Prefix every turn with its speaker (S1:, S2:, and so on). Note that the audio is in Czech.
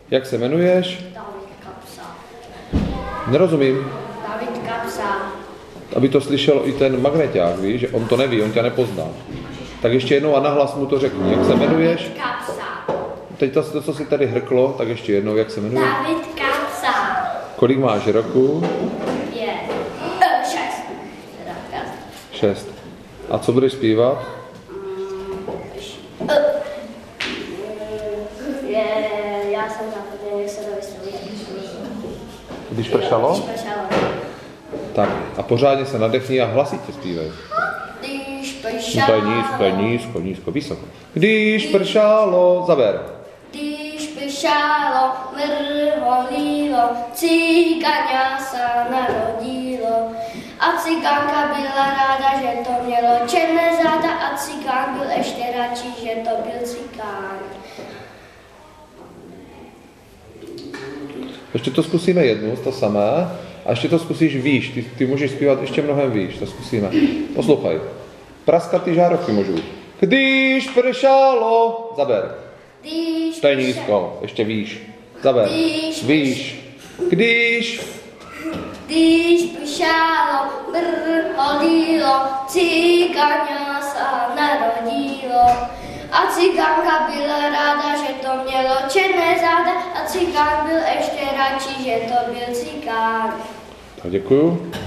S1: Jak se jmenuješ?
S2: David Kapsa.
S1: Nerozumím.
S2: David Kapsa.
S1: Aby to slyšel i ten magneťák, víš, že on to neví, on tě nepozná. Tak ještě jednou a nahlas mu to řekni. Jak se jmenuješ?
S2: Kapsa.
S1: Teď to, co si tady hrklo, tak ještě jednou, jak se jmenuješ?
S2: David Kapsa.
S1: Kolik máš roku?
S2: 6.
S1: 6. A co budeš zpívat?
S2: Já jsem zapomněl, jak se to vysloví.
S1: Když pršalo?
S2: Když pršalo.
S1: Tak a pořádně se nadechni a hlasitě zpívej.
S2: Když
S1: No
S2: pršalo.
S1: to je nízko, vysoko. Když pršalo, zaber.
S2: Když pršalo, mrholilo, cigáňa se narodilo. A cigánka byla ráda, že to mělo černé záda a cigán byl ještě radši, že to byl cigán.
S1: Ještě to zkusíme jednou, to samé. A ještě to zkusíš výš. Ty můžeš zpívat ještě mnohem výš, to zkusíme. Poslouchaj. Praskat ty žárovky můžu. Když pršalo, zaber.
S2: Když
S1: To je nízko, ještě výš. Zaber. Výš. Když
S2: pršalo, mrholilo, cigáňa se narodilo. A cigánka byla ráda, že to mělo černé záda a cigán byl ještě radši, že to byl cigán.
S1: Tak děkuju.